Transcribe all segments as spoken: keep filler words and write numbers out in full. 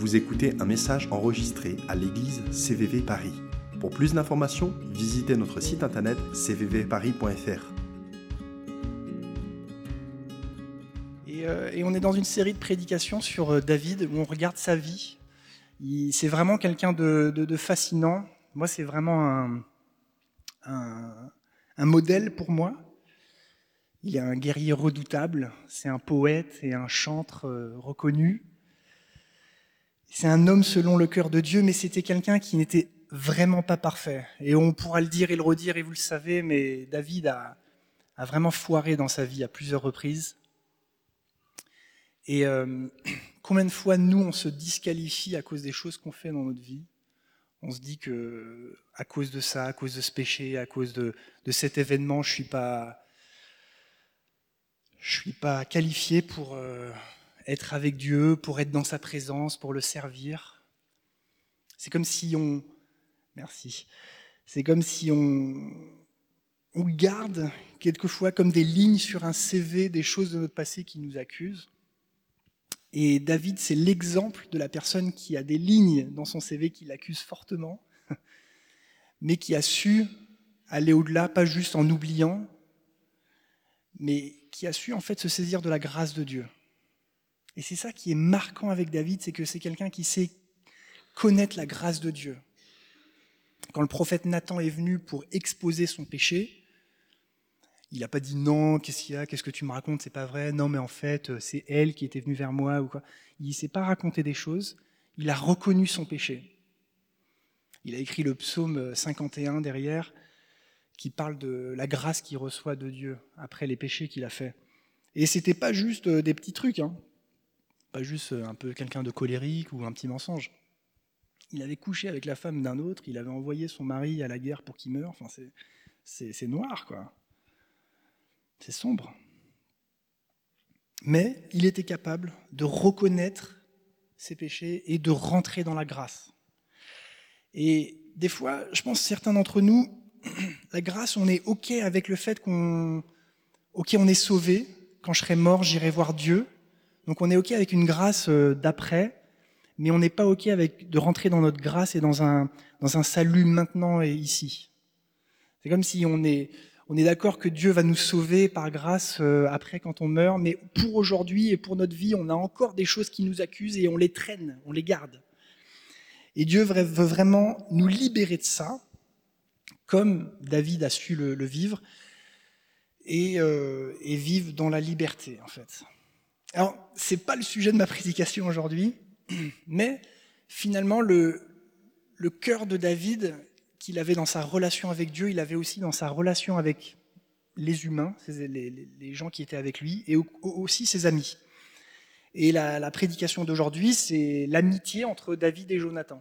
Vous écoutez un message enregistré à l'église C V V Paris. Pour plus d'informations, visitez notre site internet c v v paris point f r. Et, euh, et on est dans une série de prédications sur euh, David, où on regarde sa vie. Il, c'est vraiment quelqu'un de, de, de fascinant. Moi, c'est vraiment un, un, un modèle pour moi. Il est un guerrier redoutable, c'est un poète et un chantre euh, reconnu. C'est un homme selon le cœur de Dieu, mais c'était quelqu'un qui n'était vraiment pas parfait. Et on pourra le dire et le redire, et vous le savez, mais David a, a vraiment foiré dans sa vie à plusieurs reprises. Et euh, combien de fois, nous, on se disqualifie à cause des choses qu'on fait dans notre vie ? On se dit que à cause de ça, à cause de ce péché, à cause de, de cet événement, je ne suis pas, je suis pas qualifié pour euh, être avec Dieu, pour être dans sa présence, pour le servir. C'est comme si on... Merci. C'est comme si on, on garde quelquefois comme des lignes sur un C V des choses de notre passé qui nous accusent. Et David, c'est l'exemple de la personne qui a des lignes dans son C V qui l'accusent fortement, mais qui a su aller au-delà, pas juste en oubliant, mais qui a su en fait se saisir de la grâce de Dieu. Et c'est ça qui est marquant avec David, c'est que c'est quelqu'un qui sait connaître la grâce de Dieu. Quand le prophète Nathan est venu pour exposer son péché, il n'a pas dit non, qu'est-ce qu'il y a, qu'est-ce que tu me racontes, c'est pas vrai, non mais en fait c'est elle qui était venue vers moi ou quoi. Il ne s'est pas raconté des choses, il a reconnu son péché. Il a écrit le psaume cinquante et un derrière qui parle de la grâce qu'il reçoit de Dieu après les péchés qu'il a faits. Et c'était pas juste des petits trucs, hein. Pas juste un peu quelqu'un de colérique ou un petit mensonge. Il avait couché avec la femme d'un autre, il avait envoyé son mari à la guerre pour qu'il meure, enfin c'est, c'est, c'est noir quoi. C'est sombre. Mais il était capable de reconnaître ses péchés et de rentrer dans la grâce. Et des fois, je pense que certains d'entre nous, la grâce, on est OK avec le fait qu'on OK, on est sauvé. Quand je serai mort, j'irai voir Dieu. Donc on est OK avec une grâce d'après, mais on n'est pas OK avec de rentrer dans notre grâce et dans un, dans un salut maintenant et ici. C'est comme si on est... On est d'accord que Dieu va nous sauver par grâce euh, après quand on meurt, mais pour aujourd'hui et pour notre vie, on a encore des choses qui nous accusent et on les traîne, on les garde. Et Dieu veut vraiment nous libérer de ça, comme David a su le, le vivre, et, euh, et vivre dans la liberté, en fait. Alors, c'est pas le sujet de ma prédication aujourd'hui, mais finalement, le, le cœur de David... qu'il avait dans sa relation avec Dieu, il avait aussi dans sa relation avec les humains, les, les, les gens qui étaient avec lui, et aussi ses amis. Et la, la prédication d'aujourd'hui, c'est l'amitié entre David et Jonathan.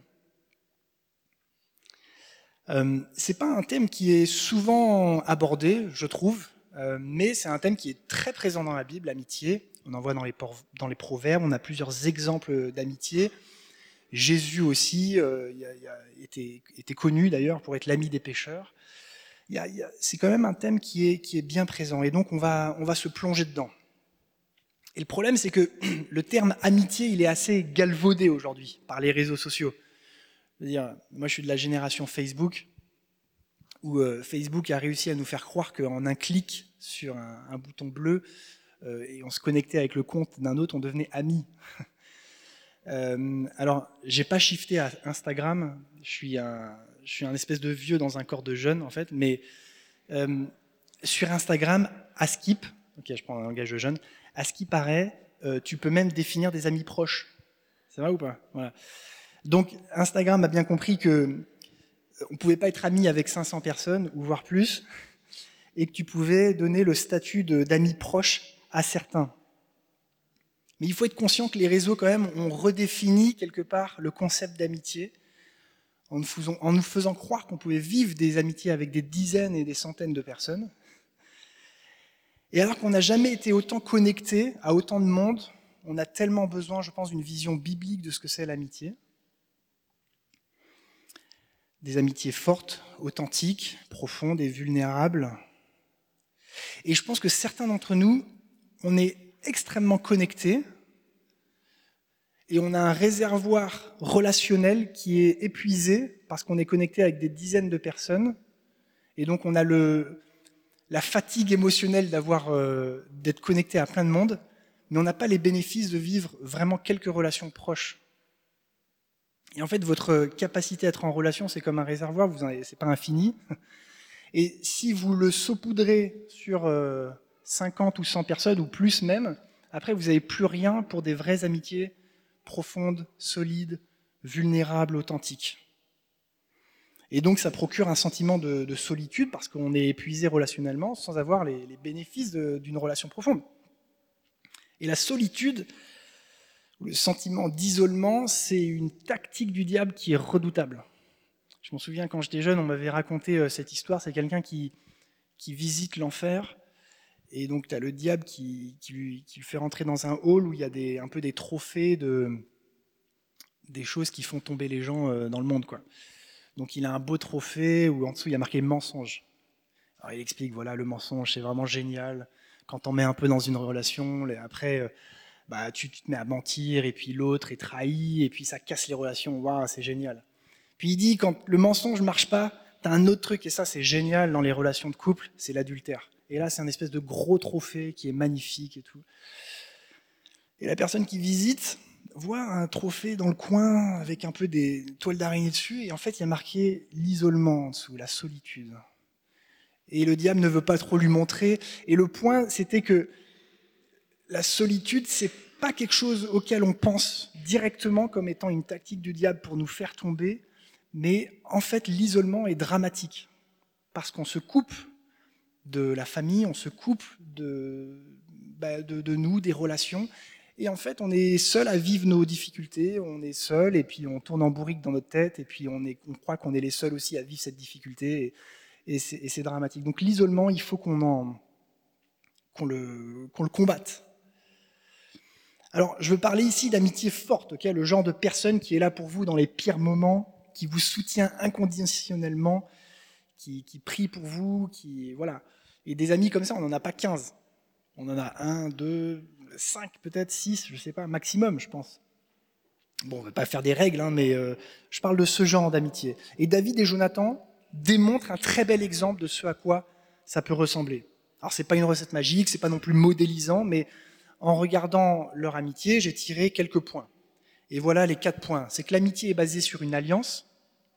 Euh, c'est pas un thème qui est souvent abordé, je trouve, euh, mais c'est un thème qui est très présent dans la Bible, l'amitié. On en voit dans les, dans les proverbes, on a plusieurs exemples d'amitié. Jésus aussi euh, il a, il a été, était connu d'ailleurs pour être l'ami des pécheurs. Il y a, il y a, c'est quand même un thème qui est, qui est bien présent et donc on va, on va se plonger dedans. Et le problème, c'est que le terme amitié, il est assez galvaudé aujourd'hui par les réseaux sociaux. Je veux dire, moi je suis de la génération Facebook, où euh, Facebook a réussi à nous faire croire qu'en un clic sur un, un bouton bleu euh, et on se connectait avec le compte d'un autre, on devenait amis. Euh, alors, j'ai pas shifté à Instagram, je suis un, je suis un espèce de vieux dans un corps de jeune en fait, mais euh, sur Instagram, à ce qui, ok, je prends un langage de jeune, à ce qui paraît, euh, tu peux même définir des amis proches. C'est vrai ou pas ? Voilà. Donc, Instagram a bien compris que on pouvait pas être ami avec cinq cents personnes ou voire plus, et que tu pouvais donner le statut de, d'amis proches à certains. Mais il faut être conscient que les réseaux, quand même, ont redéfini quelque part le concept d'amitié en nous faisant, en nous faisant croire qu'on pouvait vivre des amitiés avec des dizaines et des centaines de personnes. Et alors qu'on n'a jamais été autant connecté à autant de monde, on a tellement besoin, je pense, d'une vision biblique de ce que c'est l'amitié. Des amitiés fortes, authentiques, profondes et vulnérables. Et je pense que certains d'entre nous, on est extrêmement connectés, Et on a un réservoir relationnel qui est épuisé parce qu'on est connecté avec des dizaines de personnes. Et donc on a le, la fatigue émotionnelle d'avoir, euh, d'être connecté à plein de monde, mais on n'a pas les bénéfices de vivre vraiment quelques relations proches. Et en fait, votre capacité à être en relation, c'est comme un réservoir, vous en avez, c'est pas infini. Et si vous le saupoudrez sur euh, cinquante ou cent personnes, ou plus même, après, vous n'avez plus rien pour des vraies amitiés profondes, solides, vulnérables, authentiques. Et donc, ça procure un sentiment de, de solitude, parce qu'on est épuisé relationnellement, sans avoir les, les bénéfices de, d'une relation profonde. Et la solitude, le sentiment d'isolement, c'est une tactique du diable qui est redoutable. Je m'en souviens, quand j'étais jeune, on m'avait raconté cette histoire. C'est quelqu'un qui, qui visite l'enfer. Et donc, tu as le diable qui, qui, lui, qui lui fait rentrer dans un hall où il y a des, un peu des trophées, de, des choses qui font tomber les gens dans le monde, quoi. Donc, il a un beau trophée où en dessous, il y a marqué « mensonge ». Alors, il explique, voilà, le mensonge, c'est vraiment génial. Quand on met un peu dans une relation, après... Bah, tu, tu te mets à mentir, et puis l'autre est trahi, et puis ça casse les relations. Waouh, c'est génial. Puis il dit, quand le mensonge ne marche pas, tu as un autre truc, et ça c'est génial dans les relations de couple, c'est l'adultère. Et là, c'est un espèce de gros trophée qui est magnifique et tout. Et la personne qui visite voit un trophée dans le coin avec un peu des toiles d'araignée dessus, et en fait, il y a marqué l'isolement en dessous, la solitude. Et le diable ne veut pas trop lui montrer. Et le point, c'était que la solitude, c'est pas quelque chose auquel on pense directement comme étant une tactique du diable pour nous faire tomber, mais en fait, l'isolement est dramatique parce qu'on se coupe de la famille, on se coupe de, bah, de, de nous, des relations, et en fait, on est seul à vivre nos difficultés, on est seul, et puis on tourne en bourrique dans notre tête, et puis on, est, on croit qu'on est les seuls aussi à vivre cette difficulté, et, et, c'est, et c'est dramatique. Donc l'isolement, il faut qu'on, en, qu'on, le, qu'on le combatte. Alors, je veux parler ici d'amitié forte, okay, le genre de personne qui est là pour vous dans les pires moments, qui vous soutient inconditionnellement, qui, qui prie pour vous, qui voilà. Et des amis comme ça, on n'en a pas quinze. On en a un, deux, cinq, peut-être six, je ne sais pas, maximum, je pense. Bon, on ne va pas faire des règles, hein, mais euh, je parle de ce genre d'amitié. Et David et Jonathan démontrent un très bel exemple de ce à quoi ça peut ressembler. Alors, ce n'est pas une recette magique, ce n'est pas non plus modélisant, mais en regardant leur amitié, j'ai tiré quelques points. Et voilà les quatre points. C'est que l'amitié est basée sur une alliance,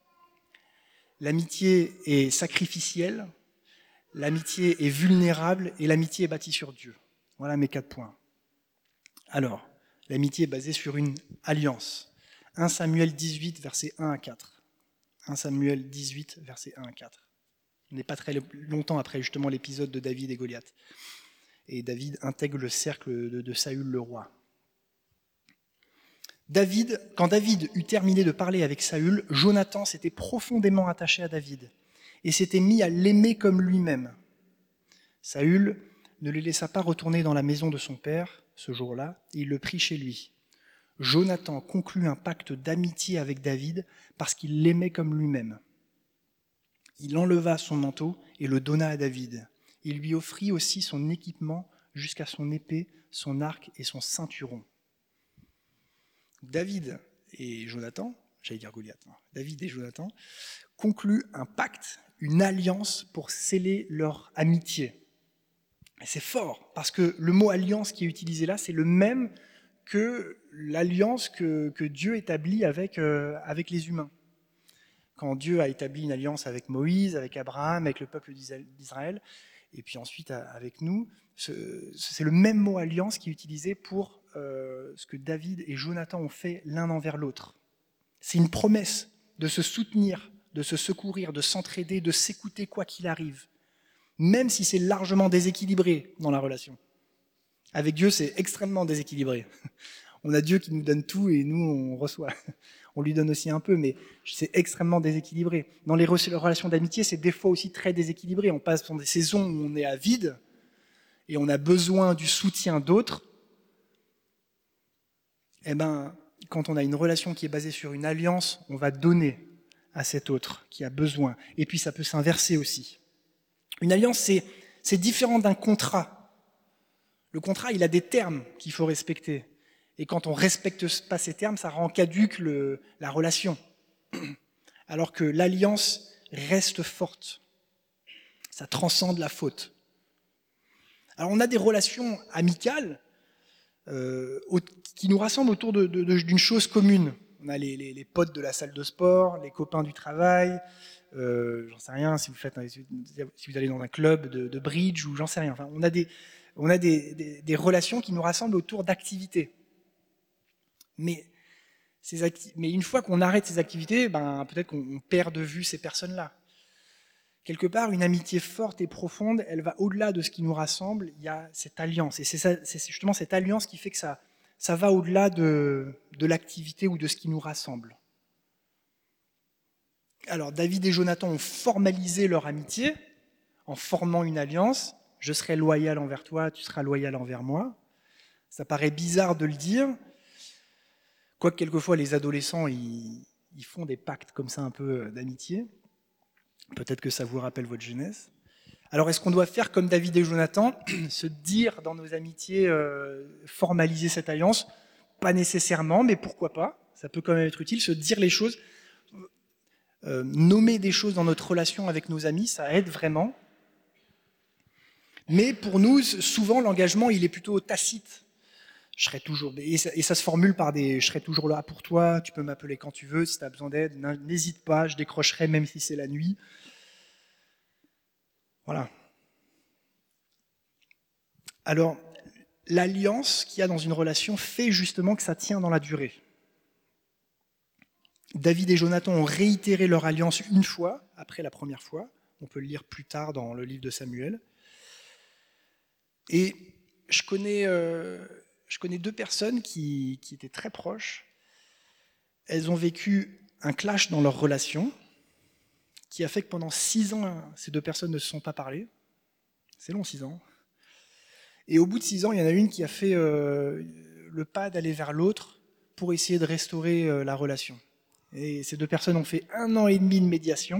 l'amitié est sacrificielle, l'amitié est vulnérable et l'amitié est bâtie sur Dieu. Voilà mes quatre points. Alors, l'amitié est basée sur une alliance. premier Samuel dix-huit, versets un à quatre. premier Samuel dix-huit, versets un à quatre. On n'est pas très longtemps après justement l'épisode de David et Goliath. Et David intègre le cercle de, de Saül le roi. David, quand David eut terminé de parler avec Saül, Jonathan s'était profondément attaché à David et s'était mis à l'aimer comme lui-même. Saül ne le laissa pas retourner dans la maison de son père ce jour-là, et il le prit chez lui. Jonathan conclut un pacte d'amitié avec David parce qu'il l'aimait comme lui-même. Il enleva son manteau et le donna à David. Il lui offrit aussi son équipement jusqu'à son épée, son arc et son ceinturon. David et Jonathan, j'allais dire Goliath, hein, David et Jonathan concluent un pacte, une alliance pour sceller leur amitié. Et c'est fort, parce que le mot alliance qui est utilisé là, c'est le même que l'alliance que, que Dieu établit avec, euh, avec les humains. Quand Dieu a établi une alliance avec Moïse, avec Abraham, avec le peuple d'Israël, et puis ensuite avec nous, c'est le même mot alliance qui est utilisé pour euh, ce que David et Jonathan ont fait l'un envers l'autre. C'est une promesse de se soutenir, de se secourir, de s'entraider, de s'écouter quoi qu'il arrive, même si c'est largement déséquilibré dans la relation. Avec Dieu, c'est extrêmement déséquilibré. On a Dieu qui nous donne tout et nous, on reçoit. On lui donne aussi un peu, mais c'est extrêmement déséquilibré. Dans les relations d'amitié, c'est des fois aussi très déséquilibré. On passe dans des saisons où on est à vide et on a besoin du soutien d'autres. Eh ben, quand on a une relation qui est basée sur une alliance, on va donner à cet autre qui a besoin. Et puis ça peut s'inverser aussi. Une alliance, c'est, c'est différent d'un contrat. Le contrat, il a des termes qu'il faut respecter. Et quand on ne respecte pas ces termes, ça rend caduque le, la relation. Alors que l'alliance reste forte. Ça transcende la faute. Alors on a des relations amicales euh, qui nous rassemblent autour de, de, de, d'une chose commune. On a les, les, les potes de la salle de sport, les copains du travail, euh, j'en sais rien, si vous, faites, si vous allez dans un club de, de bridge ou j'en sais rien. Enfin, on a, des, on a des, des, des relations qui nous rassemblent autour d'activités. Mais, ces acti- mais une fois qu'on arrête ces activités, ben, peut-être qu'on perd de vue ces personnes-là. Quelque part, une amitié forte et profonde, elle va au-delà de ce qui nous rassemble, il y a cette alliance. Et c'est, ça, c'est justement cette alliance qui fait que ça, ça va au-delà de, de l'activité ou de ce qui nous rassemble. Alors, David et Jonathan ont formalisé leur amitié en formant une alliance. Je serai loyal envers toi, tu seras loyal envers moi. Ça paraît bizarre de le dire, quoique quelquefois les adolescents, ils, ils font des pactes comme ça un peu d'amitié. Peut-être que ça vous rappelle votre jeunesse. Alors, est-ce qu'on doit faire comme David et Jonathan, se dire dans nos amitiés, euh, formaliser cette alliance? Pas nécessairement, mais pourquoi pas? Ça peut quand même être utile, se dire les choses, euh, nommer des choses dans notre relation avec nos amis, ça aide vraiment. Mais pour nous, souvent, l'engagement, il est plutôt tacite. Je serai toujours, et ça, et ça se formule par des « je serai toujours là pour toi, tu peux m'appeler quand tu veux, si tu as besoin d'aide, n'hésite pas, je décrocherai même si c'est la nuit ». Voilà. Alors, l'alliance qu'il y a dans une relation fait justement que ça tient dans la durée. David et Jonathan ont réitéré leur alliance une fois, après la première fois. On peut le lire plus tard dans le livre de Samuel. Et je connais, euh, je connais deux personnes qui, qui étaient très proches. Elles ont vécu un clash dans leur relation qui a fait que pendant six ans, ces deux personnes ne se sont pas parlé. C'est long, six ans. Et au bout de six ans, il y en a une qui a fait euh, le pas d'aller vers l'autre pour essayer de restaurer euh, la relation. Et ces deux personnes ont fait un an et demi de médiation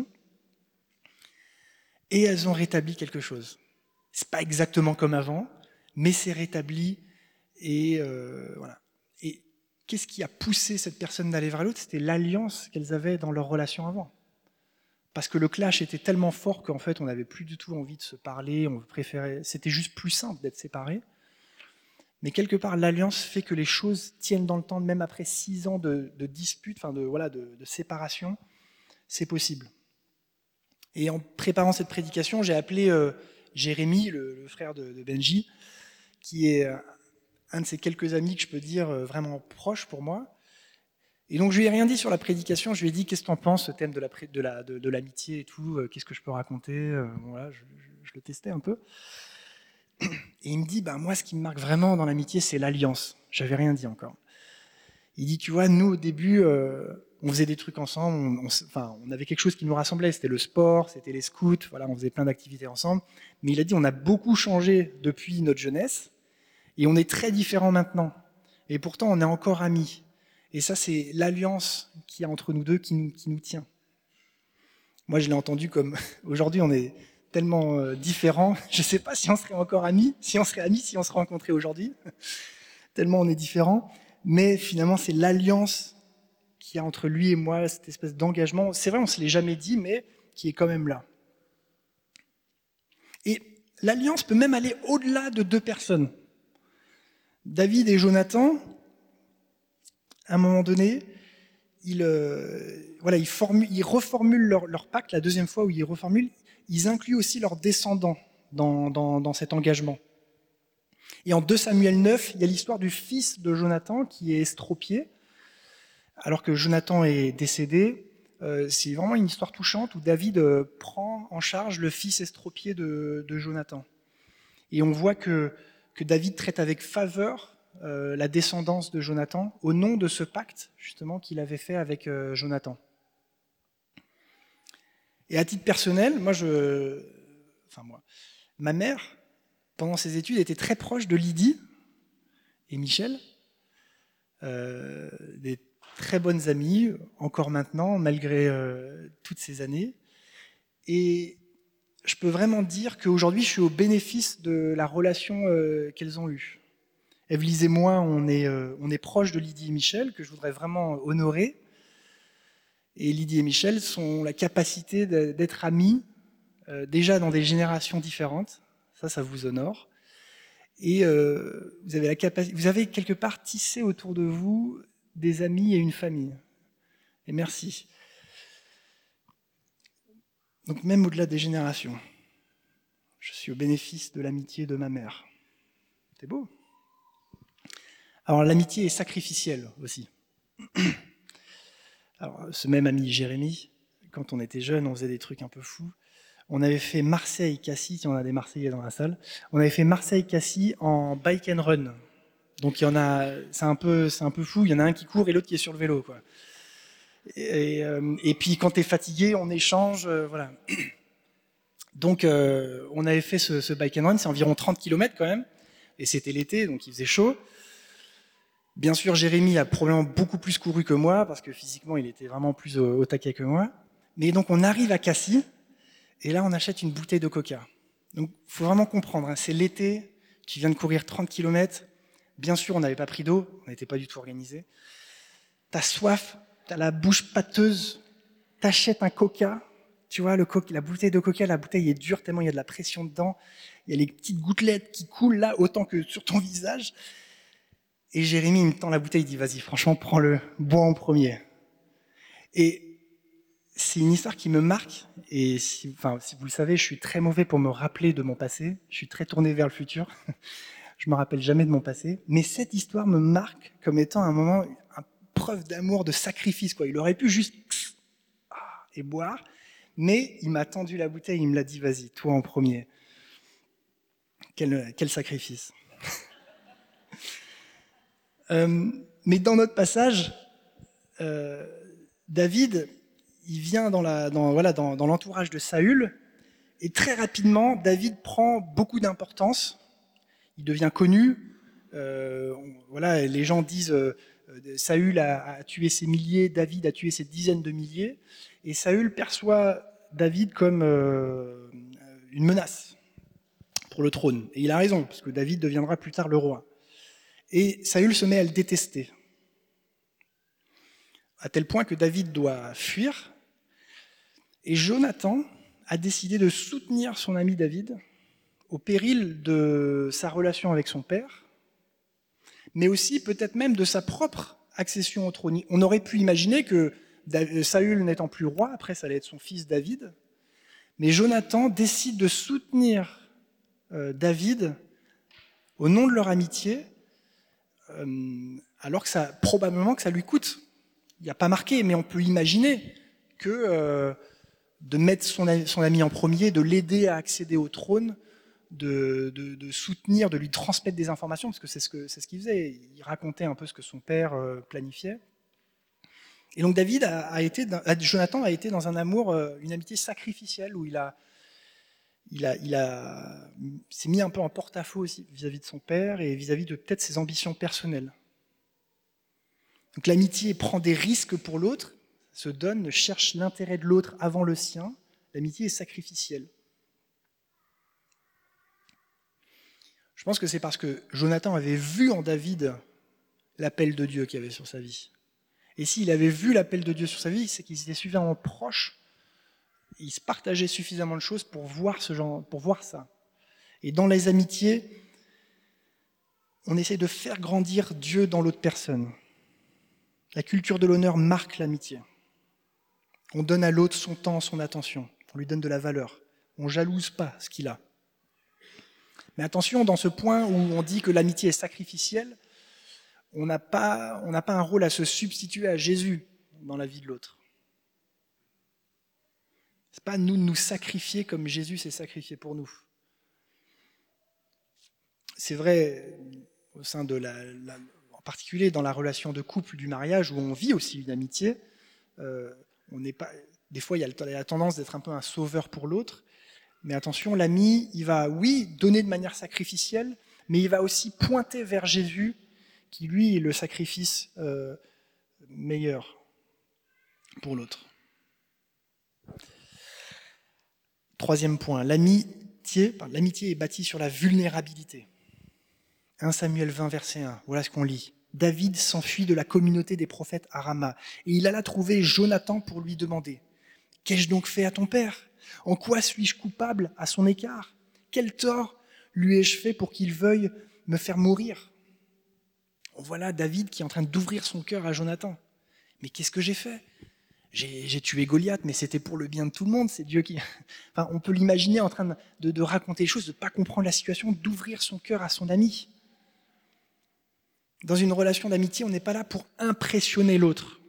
et elles ont rétabli quelque chose. C'est pas exactement comme avant, mais c'est rétabli. Et euh, voilà. Et qu'est-ce qui a poussé cette personne d'aller vers l'autre? C'était l'alliance qu'elles avaient dans leur relation avant. Parce que le clash était tellement fort qu'en fait, on n'avait plus du tout envie de se parler, on préférait, c'était juste plus simple d'être séparés. Mais quelque part, l'alliance fait que les choses tiennent dans le temps, même après six ans de, de dispute, enfin de, voilà, de, de séparation, c'est possible. Et en préparant cette prédication, j'ai appelé euh, Jérémy, le, le frère de, de Benji, qui est un de ces quelques amis que je peux dire euh, vraiment proche pour moi. Et donc je lui ai rien dit sur la prédication, je lui ai dit qu'est-ce que tu en penses, ce thème de, la, de, la, de, de l'amitié et tout, euh, qu'est-ce que je peux raconter, euh, voilà, je, je, je le testais un peu. Et il me dit, bah, moi ce qui me marque vraiment dans l'amitié, c'est l'alliance. J'avais rien dit encore. Il dit, tu vois, nous au début, euh, on faisait des trucs ensemble, on, on, enfin, on avait quelque chose qui nous rassemblait, c'était le sport, c'était les scouts, voilà, on faisait plein d'activités ensemble. Mais il a dit, on a beaucoup changé depuis notre jeunesse, et on est très différents maintenant. Et pourtant, on est encore amis. Et ça, c'est l'alliance qu'il y a entre nous deux qui nous, qui nous tient. Moi, je l'ai entendu comme, aujourd'hui, on est tellement euh, différents, je ne sais pas si on serait encore amis, si on serait amis, si on se rencontrait aujourd'hui, tellement on est différents. Mais finalement, c'est l'alliance qu'il y a entre lui et moi, cette espèce d'engagement. C'est vrai, on ne se l'est jamais dit, mais qui est quand même là. Et l'alliance peut même aller au-delà de deux personnes. David et Jonathan, à un moment donné, ils, euh, voilà, ils, formulent, ils reformulent leur, leur pacte, la deuxième fois où ils reformulent, ils incluent aussi leurs descendants dans, dans, dans cet engagement. Et en deux Samuel neuf, il y a l'histoire du fils de Jonathan qui est estropié, alors que Jonathan est décédé. Euh, c'est vraiment une histoire touchante où David euh, prend en charge le fils estropié de, de Jonathan. Et on voit que, que David traite avec faveur Euh, la descendance de Jonathan au nom de ce pacte justement qu'il avait fait avec euh, Jonathan. Et à titre personnel, moi je, enfin moi, ma mère pendant ses études était très proche de Lydie et Michel, euh, des très bonnes amies encore maintenant malgré euh, toutes ces années. Et je peux vraiment dire qu'aujourd'hui je suis au bénéfice de la relation euh, qu'elles ont eue. Evelyse et moi, on est, euh, on est proches de Lydie et Michel, que je voudrais vraiment honorer. Et Lydie et Michel ont la capacité d'être amis, euh, déjà dans des générations différentes. Ça, ça vous honore. Et euh, vous, avez la capacité, vous avez quelque part tissé autour de vous des amis et une famille. Et merci. Donc même au-delà des générations, je suis au bénéfice de l'amitié de ma mère. C'est beau. Alors l'amitié est sacrificielle aussi. Alors ce même ami Jérémy, quand on était jeune, on faisait des trucs un peu fous. On avait fait Marseille-Cassis, si on a des Marseillais dans la salle, on avait fait Marseille-Cassis en bike and run. Donc il y en a, c'est un peu, c'est un peu fou, il y en a un qui court et l'autre qui est sur le vélo, quoi. Et, euh, et puis quand tu es fatigué, on échange, euh, voilà. Donc euh, on avait fait ce, ce bike and run, c'est environ trente kilomètres quand même, et c'était l'été, donc il faisait chaud. Bien sûr, Jérémy a probablement beaucoup plus couru que moi, parce que physiquement, il était vraiment plus au, au taquet que moi. Mais donc on arrive à Cassis, et là on achète une bouteille de coca. Donc il faut vraiment comprendre, hein, c'est l'été, tu viens de courir trente kilomètres, bien sûr on n'avait pas pris d'eau, on n'était pas du tout organisé. T'as soif, t'as la bouche pâteuse, t'achètes un coca, tu vois, le coca, la bouteille de coca, la bouteille est dure tellement il y a de la pression dedans, il y a les petites gouttelettes qui coulent là autant que sur ton visage. Et Jérémy, il me tend la bouteille, il dit, vas-y, franchement, prends-le, bois en premier. Et c'est une histoire qui me marque, et si, enfin, si vous le savez, je suis très mauvais pour me rappeler de mon passé, je suis très tourné vers le futur, je me rappelle jamais de mon passé, mais cette histoire me marque comme étant un moment, une preuve d'amour, de sacrifice, quoi. Il aurait pu juste et boire, mais il m'a tendu la bouteille, il me l'a dit, vas-y, toi en premier. Quel, quel sacrifice. euh, mais dans notre passage, euh, David, il vient dans, la, dans, voilà, dans, dans l'entourage de Saül, et très rapidement, David prend beaucoup d'importance, il devient connu, euh, on, voilà, les gens disent euh, Saül a, a tué ses milliers, David a tué ses dizaines de milliers, et Saül perçoit David comme euh, une menace pour le trône. Et il a raison, parce que David deviendra plus tard le roi. Et Saül se met à le détester, à tel point que David doit fuir. Et Jonathan a décidé de soutenir son ami David au péril de sa relation avec son père, mais aussi peut-être même de sa propre accession au trône. On aurait pu imaginer que Saül n'étant plus roi, après ça allait être son fils David, mais Jonathan décide de soutenir euh, David au nom de leur amitié, euh, alors que ça, probablement que ça lui coûte. Il n'y a pas marqué, mais on peut imaginer que euh, de mettre son, son ami en premier, de l'aider à accéder au trône, de, de, de soutenir, de lui transmettre des informations, parce que c'est ce que c'est ce qu'il faisait. Il racontait un peu ce que son père euh, planifiait. Et donc David a, a été, Jonathan a été dans un amour, une amitié sacrificielle où il a, il a, il a, il s'est mis un peu en porte-à-faux aussi vis-à-vis de son père et vis-à-vis de peut-être ses ambitions personnelles. Donc l'amitié prend des risques pour l'autre, se donne, cherche l'intérêt de l'autre avant le sien. L'amitié est sacrificielle. Je pense que c'est parce que Jonathan avait vu en David l'appel de Dieu qu'il y avait sur sa vie. Et s'il avait vu l'appel de Dieu sur sa vie, c'est qu'ils étaient suffisamment proches, ils se partageaient suffisamment de choses pour voir, ce genre, pour voir ça. Et dans les amitiés, on essaie de faire grandir Dieu dans l'autre personne. La culture de l'honneur marque l'amitié. On donne à l'autre son temps, son attention. On lui donne de la valeur. On ne jalouse pas ce qu'il a. Mais attention, dans ce point où on dit que l'amitié est sacrificielle, on n'a pas, on n'a pas un rôle à se substituer à Jésus dans la vie de l'autre. Ce n'est pas à nous de nous sacrifier comme Jésus s'est sacrifié pour nous. C'est vrai, au sein de la, la, en particulier dans la relation de couple du mariage, où on vit aussi une amitié, euh, on n'est pas, des fois il y a la tendance d'être un peu un sauveur pour l'autre, mais attention, l'ami, il va, oui, donner de manière sacrificielle, mais il va aussi pointer vers Jésus, qui lui est le sacrifice euh, meilleur pour l'autre. Troisième point, l'amitié, l'amitié est bâtie sur la vulnérabilité. un Samuel vingt, verset un, voilà ce qu'on lit. David s'enfuit de la communauté des prophètes à Rama, et il alla trouver Jonathan pour lui demander « Qu'ai-je donc fait à ton père ? En quoi suis-je coupable à son écart ? Quel tort lui ai-je fait pour qu'il veuille me faire mourir ?» Voilà David qui est en train d'ouvrir son cœur à Jonathan. « Mais qu'est-ce que j'ai fait ? J'ai, j'ai tué Goliath, mais c'était pour le bien de tout le monde, c'est Dieu qui... » Enfin, on peut l'imaginer en train de, de, de raconter les choses, de ne pas comprendre la situation, d'ouvrir son cœur à son ami. Dans une relation d'amitié, on n'est pas là pour impressionner l'autre.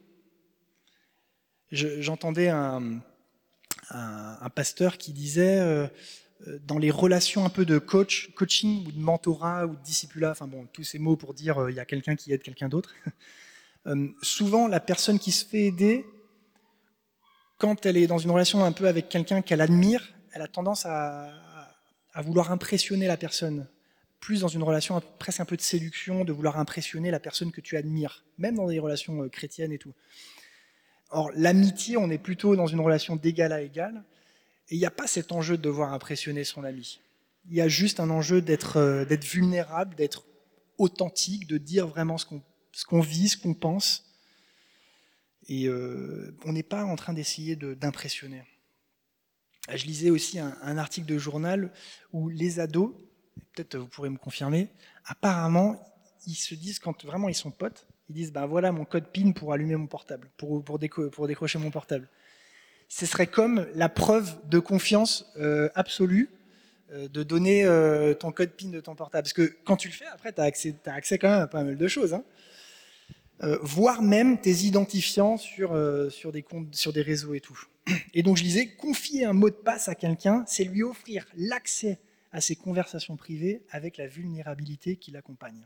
Je, j'entendais un, un, un pasteur qui disait, euh, dans les relations un peu de coach, coaching ou de mentorat ou de discipulat, enfin bon, tous ces mots pour dire euh, il y a quelqu'un qui aide quelqu'un d'autre, euh, souvent la personne qui se fait aider, quand elle est dans une relation un peu avec quelqu'un qu'elle admire, elle a tendance à, à vouloir impressionner la personne. Plus dans une relation presque un peu de séduction, de vouloir impressionner la personne que tu admires, même dans des relations chrétiennes et tout. Or, l'amitié, on est plutôt dans une relation d'égal à égal, et il n'y a pas cet enjeu de devoir impressionner son ami. Il y a juste un enjeu d'être, d'être vulnérable, d'être authentique, de dire vraiment ce qu'on, ce qu'on vit, ce qu'on pense. Et euh, on n'est pas en train d'essayer de, d'impressionner. Je lisais aussi un, un article de journal où les ados, peut-être vous pourrez me confirmer, apparemment, ils se disent, quand vraiment ils sont potes, ils disent, ben voilà mon code PIN pour allumer mon portable, pour, pour, déco- pour décrocher mon portable. Ce serait comme la preuve de confiance euh, absolue euh, de donner euh, ton code PIN de ton portable. Parce que quand tu le fais, après, tu as accès, t'as accès quand même à pas mal de choses. Hein. Euh, voire même tes identifiants sur, euh, sur, des comptes, sur des réseaux et tout. Et donc je disais, confier un mot de passe à quelqu'un, c'est lui offrir l'accès à ses conversations privées avec la vulnérabilité qui l'accompagne.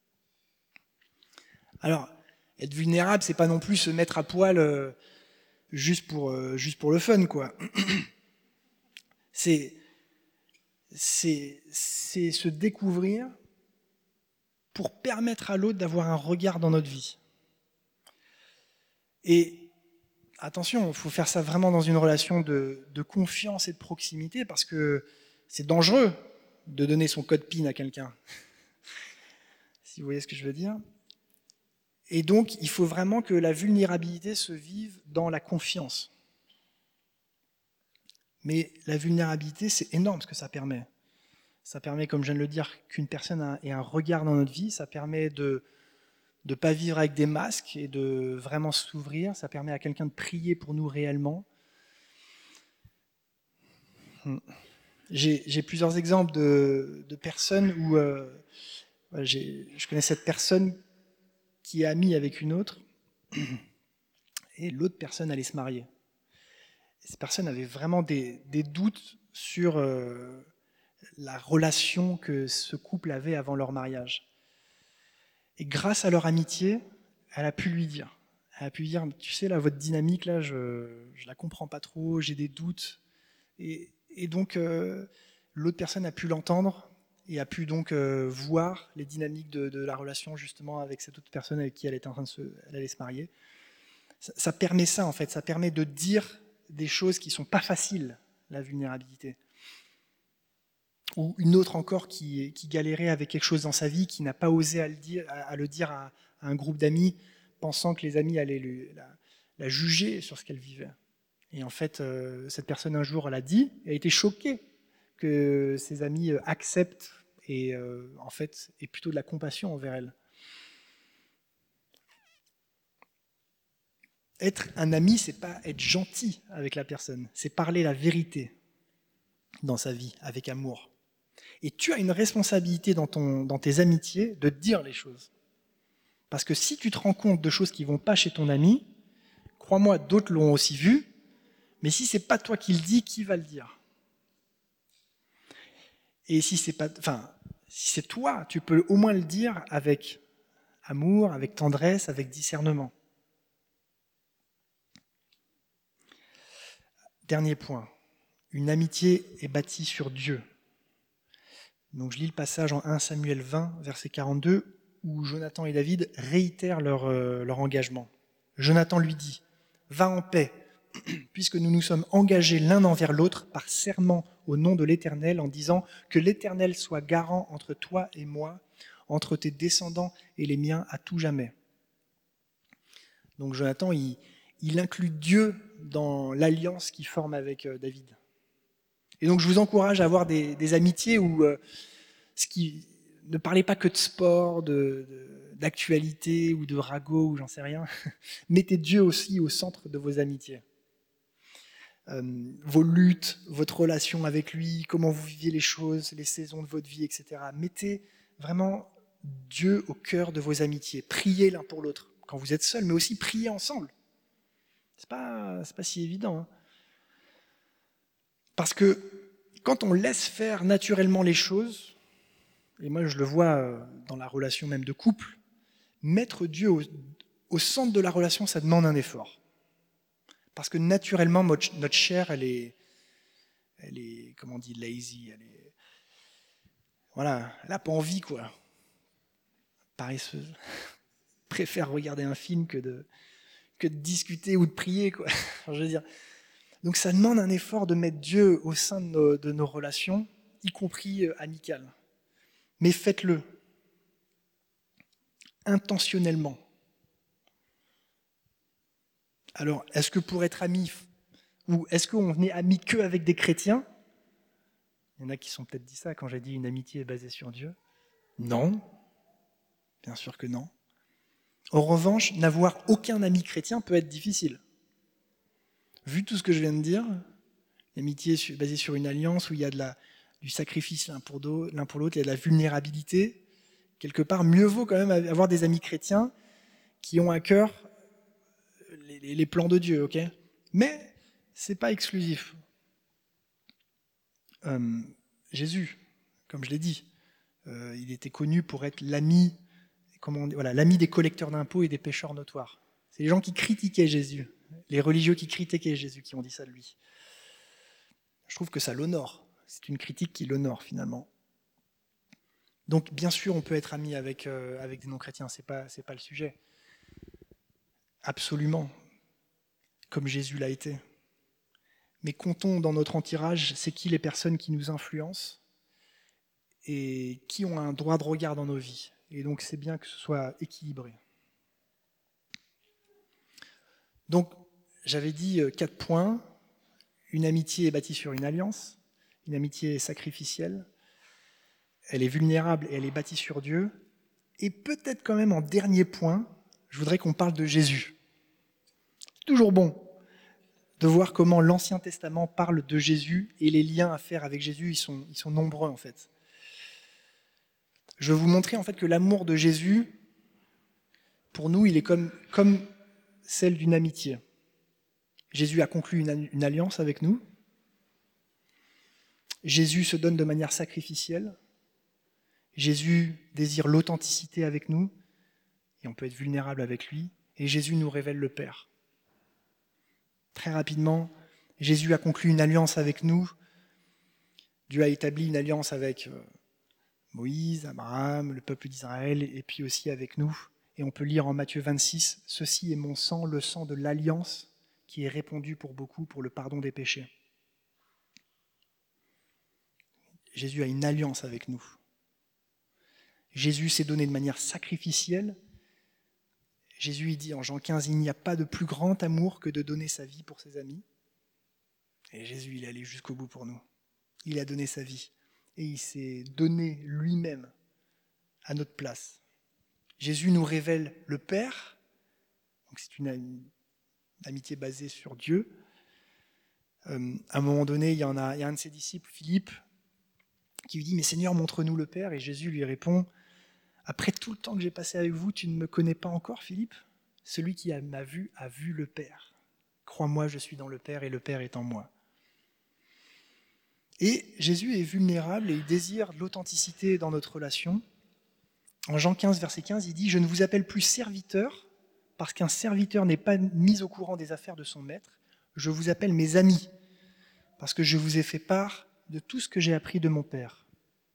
Alors, être vulnérable, c'est pas non plus se mettre à poil euh, juste, pour, euh, juste pour le fun, quoi. C'est, c'est, c'est se découvrir pour permettre à l'autre d'avoir un regard dans notre vie. Et attention, il faut faire ça vraiment dans une relation de, de confiance et de proximité, parce que c'est dangereux de donner son code PIN à quelqu'un. Si vous voyez ce que je veux dire. Et donc, il faut vraiment que la vulnérabilité se vive dans la confiance. Mais la vulnérabilité, c'est énorme ce que ça permet. Ça permet, comme je viens de le dire, qu'une personne ait un regard dans notre vie. Ça permet de ne pas vivre avec des masques et de vraiment s'ouvrir. Ça permet à quelqu'un de prier pour nous réellement. J'ai, j'ai plusieurs exemples de, de personnes où euh, j'ai, je connais cette personne qui est amie avec une autre, et l'autre personne allait se marier. Et cette personne avait vraiment des, des doutes sur euh, la relation que ce couple avait avant leur mariage. Et grâce à leur amitié, elle a pu lui dire, elle a pu lui dire, tu sais, là, votre dynamique, là, je ne la comprends pas trop, j'ai des doutes. Et, et donc, euh, l'autre personne a pu l'entendre, et a pu donc euh, voir les dynamiques de, de la relation justement avec cette autre personne avec qui elle était en train de se, elle allait se marier. Ça, ça permet ça en fait, ça permet de dire des choses qui sont pas faciles, la vulnérabilité. Ou une autre encore qui, qui galérait avec quelque chose dans sa vie, qui n'a pas osé à le dire, à, à, le dire à, à un groupe d'amis, pensant que les amis allaient lui, la, la juger sur ce qu'elle vivait. Et en fait, euh, cette personne un jour l'a dit, et a été choquée que ses amis acceptent et euh, en fait aient plutôt de la compassion envers elle. Être un ami, c'est pas être gentil avec la personne, c'est parler la vérité dans sa vie avec amour. Et tu as une responsabilité dans, ton, dans tes amitiés de dire les choses. Parce que si tu te rends compte de choses qui ne vont pas chez ton ami, crois-moi, d'autres l'ont aussi vu, mais si c'est pas toi qui le dis, qui va le dire ? Et si c'est pas, enfin, si c'est toi, tu peux au moins le dire avec amour, avec tendresse, avec discernement. Dernier point, une amitié est bâtie sur Dieu. Donc je lis le passage en un Samuel vingt, verset quarante-deux, où Jonathan et David réitèrent leur, euh, leur engagement. Jonathan lui dit, « Va en paix, puisque nous nous sommes engagés l'un envers l'autre par serment au nom de l'Éternel, en disant que l'Éternel soit garant entre toi et moi, entre tes descendants et les miens à tout jamais. Donc Jonathan, il, il inclut Dieu dans l'alliance qu'il forme avec euh, David. Et donc je vous encourage à avoir des, des amitiés où euh, ce qui, ne parlez pas que de sport, de, de, d'actualité ou de ragot ou j'en sais rien. Mettez Dieu aussi au centre de vos amitiés. Euh, vos luttes, votre relation avec lui, comment vous viviez les choses, les saisons de votre vie, et cetera. Mettez vraiment Dieu au cœur de vos amitiés. Priez l'un pour l'autre quand vous êtes seuls, mais aussi priez ensemble. C'est pas, c'est pas si évident. Hein. Parce que quand on laisse faire naturellement les choses, et moi je le vois dans la relation même de couple, mettre Dieu au, au centre de la relation, ça demande un effort. Parce que naturellement, notre chair, elle est, elle est, comment on dit, lazy, elle est, voilà, elle n'a pas envie, quoi. Paresseuse. Préfère regarder un film que de, que de discuter ou de prier, quoi. Je veux dire. Donc ça demande un effort de mettre Dieu au sein de nos, de nos relations, y compris amicales. Mais faites-le intentionnellement. Alors, est-ce que pour être ami, ou est-ce qu'on n'est ami que avec des chrétiens ? Il y en a qui sont peut-être dit ça quand j'ai dit une amitié est basée sur Dieu. Non, bien sûr que non. En revanche, n'avoir aucun ami chrétien peut être difficile. Vu tout ce que je viens de dire, l'amitié est basée sur une alliance où il y a de la, du sacrifice l'un pour, l'un pour l'autre, il y a de la vulnérabilité. Quelque part, mieux vaut quand même avoir des amis chrétiens qui ont à cœur les, les, les plans de Dieu, ok ? Mais ce n'est pas exclusif. Euh, Jésus, comme je l'ai dit, euh, il était connu pour être l'ami, comment on dit, voilà, l'ami des collecteurs d'impôts et des pécheurs notoires. C'est les gens qui critiquaient Jésus, les religieux qui critiquaient Jésus qui ont dit ça de lui. Je trouve que ça l'honore. C'est une critique qui l'honore finalement. Donc bien sûr, on peut être ami avec, euh, avec des non-chrétiens, c'est pas, c'est pas le sujet. Absolument, comme Jésus l'a été. Mais comptons dans notre entourage, c'est qui les personnes qui nous influencent et qui ont un droit de regard dans nos vies. Et donc c'est bien que ce soit équilibré. Donc j'avais dit quatre points. Une amitié est bâtie sur une alliance. Une amitié est sacrificielle. Elle est vulnérable et elle est bâtie sur Dieu. Et peut-être quand même en dernier point, je voudrais qu'on parle de Jésus. C'est toujours bon de voir comment l'Ancien Testament parle de Jésus et les liens à faire avec Jésus, ils sont, ils sont nombreux en fait. Je vais vous montrer en fait que l'amour de Jésus, pour nous, il est comme, comme celle d'une amitié. Jésus a conclu une, une alliance avec nous. Jésus se donne de manière sacrificielle. Jésus désire l'authenticité avec nous, et on peut être vulnérable avec lui. Et Jésus nous révèle le Père. Très rapidement, Jésus a conclu une alliance avec nous. Dieu a établi une alliance avec Moïse, Abraham, le peuple d'Israël, et puis aussi avec nous. Et on peut lire en Matthieu vingt-six, « Ceci est mon sang, le sang de l'alliance, qui est répandu pour beaucoup pour le pardon des péchés. » Jésus a une alliance avec nous. Jésus s'est donné de manière sacrificielle. Jésus il dit en Jean quinze, « Il n'y a pas de plus grand amour que de donner sa vie pour ses amis. » Et Jésus, il est allé jusqu'au bout pour nous. Il a donné sa vie. Et il s'est donné lui-même à notre place. Jésus nous révèle le Père. Donc c'est une, une amitié basée sur Dieu. Euh, à un moment donné, il y, en a, il y a un de ses disciples, Philippe, qui lui dit « Mais Seigneur, montre-nous le Père. » Et Jésus lui répond « Après tout le temps que j'ai passé avec vous, tu ne me connais pas encore, Philippe ? Celui qui m'a vu a vu le Père. Crois-moi, je suis dans le Père et le Père est en moi. » Et Jésus est vulnérable et il désire l'authenticité dans notre relation. En Jean quinze, verset quinze, il dit « Je ne vous appelle plus serviteur, parce qu'un serviteur n'est pas mis au courant des affaires de son maître. Je vous appelle mes amis, parce que je vous ai fait part de tout ce que j'ai appris de mon Père. »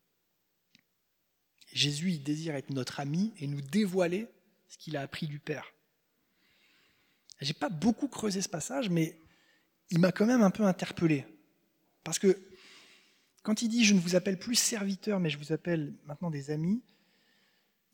Jésus, il désire être notre ami et nous dévoiler ce qu'il a appris du Père. Je n'ai pas beaucoup creusé ce passage, mais il m'a quand même un peu interpellé. Parce que quand il dit « Je ne vous appelle plus serviteur, mais je vous appelle maintenant des amis »,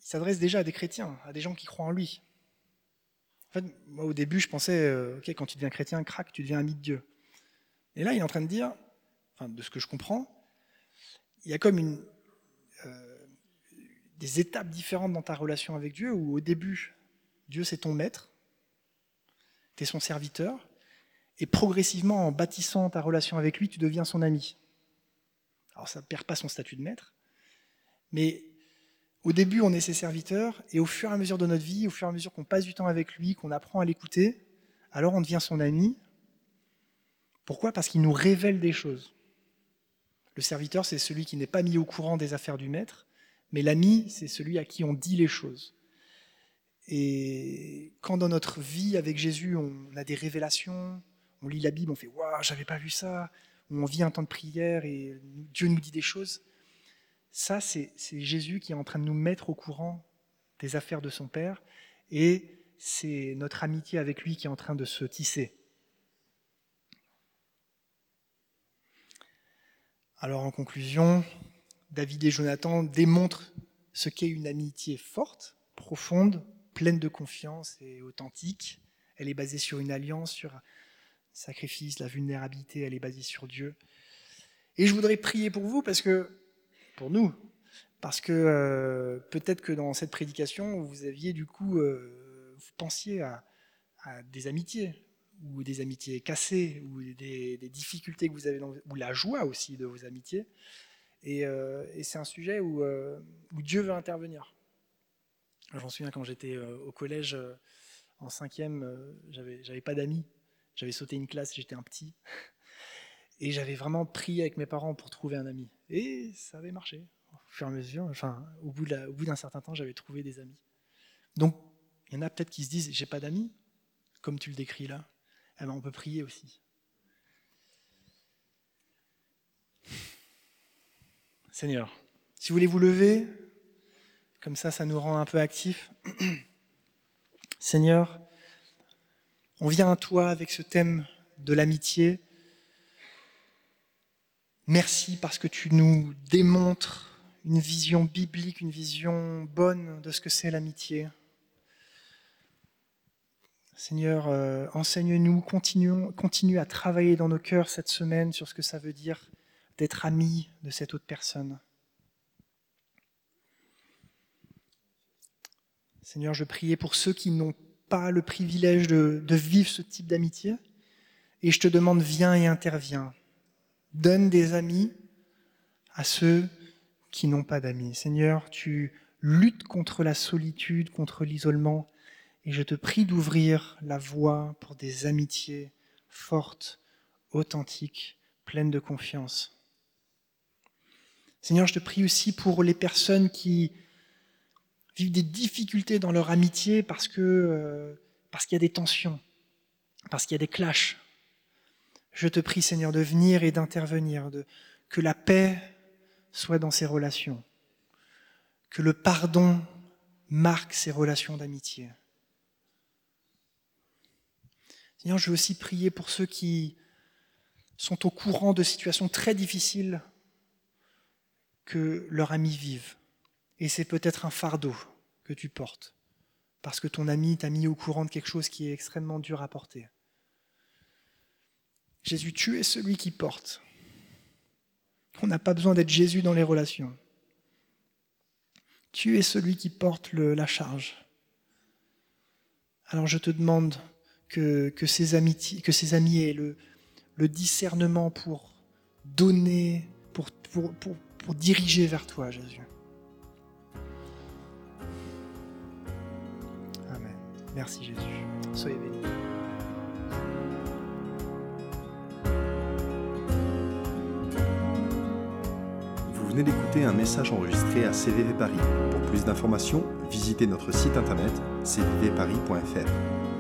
s'adresse déjà à des chrétiens, à des gens qui croient en lui. En fait, moi au début, je pensais, euh, ok, quand tu deviens chrétien, crac, tu deviens ami de Dieu. Et là, il est en train de dire, enfin, de ce que je comprends, il y a comme une, euh, des étapes différentes dans ta relation avec Dieu, où au début, Dieu c'est ton maître, tu es son serviteur, et progressivement, en bâtissant ta relation avec lui, tu deviens son ami. Alors ça ne perd pas son statut de maître, mais au début, on est ses serviteurs, et au fur et à mesure de notre vie, au fur et à mesure qu'on passe du temps avec lui, qu'on apprend à l'écouter, alors on devient son ami. Pourquoi ? Parce qu'il nous révèle des choses. Le serviteur, c'est celui qui n'est pas mis au courant des affaires du maître, mais l'ami, c'est celui à qui on dit les choses. Et quand dans notre vie avec Jésus, on a des révélations, on lit la Bible, on fait « Waouh, j'avais pas vu ça », ou on vit un temps de prière et Dieu nous dit des choses, ça, c'est, c'est Jésus qui est en train de nous mettre au courant des affaires de son Père, et c'est notre amitié avec lui qui est en train de se tisser. Alors en conclusion, David et Jonathan démontrent ce qu'est une amitié forte, profonde, pleine de confiance et authentique. Elle est basée sur une alliance, sur un sacrifice, la vulnérabilité, elle est basée sur Dieu. Et je voudrais prier pour vous, parce que, pour nous, parce que euh, peut-être que dans cette prédication, vous aviez du coup, euh, vous pensiez à, à des amitiés, ou des amitiés cassées, ou des, des difficultés que vous avez, dans, ou la joie aussi de vos amitiés. Et, euh, et c'est un sujet où, euh, où Dieu veut intervenir. Je m'en souviens quand j'étais euh, au collège, euh, en cinquième, euh, j'avais, j'avais pas d'amis. J'avais sauté une classe, j'étais un petit. Et j'avais vraiment prié avec mes parents pour trouver un ami. Et ça avait marché. Au fur et à mesure, enfin, au bout, de la, au bout d'un certain temps, j'avais trouvé des amis. Donc, il y en a peut-être qui se disent, j'ai pas d'amis, comme tu le décris là. Eh ben, on peut prier aussi. Seigneur, si vous voulez vous lever, comme ça, ça nous rend un peu actifs. Seigneur, on vient à toi avec ce thème de l'amitié. Merci parce que tu nous démontres une vision biblique, une vision bonne de ce que c'est l'amitié. Seigneur, euh, enseigne-nous, continuons, continue à travailler dans nos cœurs cette semaine sur ce que ça veut dire d'être ami de cette autre personne. Seigneur, je priais pour ceux qui n'ont pas le privilège de, de vivre ce type d'amitié, et je te demande, viens et interviens. Donne des amis à ceux qui n'ont pas d'amis. Seigneur, tu luttes contre la solitude, contre l'isolement, et je te prie d'ouvrir la voie pour des amitiés fortes, authentiques, pleines de confiance. Seigneur, je te prie aussi pour les personnes qui vivent des difficultés dans leur amitié parce que, euh, parce qu'il y a des tensions, parce qu'il y a des clashs. Je te prie, Seigneur, de venir et d'intervenir, de, que la paix soit dans ces relations, que le pardon marque ces relations d'amitié. Seigneur, je veux aussi prier pour ceux qui sont au courant de situations très difficiles que leurs amis vivent. Et c'est peut-être un fardeau que tu portes, parce que ton ami t'a mis au courant de quelque chose qui est extrêmement dur à porter. Jésus, tu es celui qui porte. On n'a pas besoin d'être Jésus dans les relations. Tu es celui qui porte le, la charge. Alors je te demande que, que, ces, amitiés, que ces amis aient le, le discernement pour donner, pour, pour, pour, pour diriger vers toi, Jésus. Amen. Merci Jésus. Soyez bénis. Vous venez d'écouter un message enregistré à C V V Paris. Pour plus d'informations, visitez notre site internet c v v paris point f r.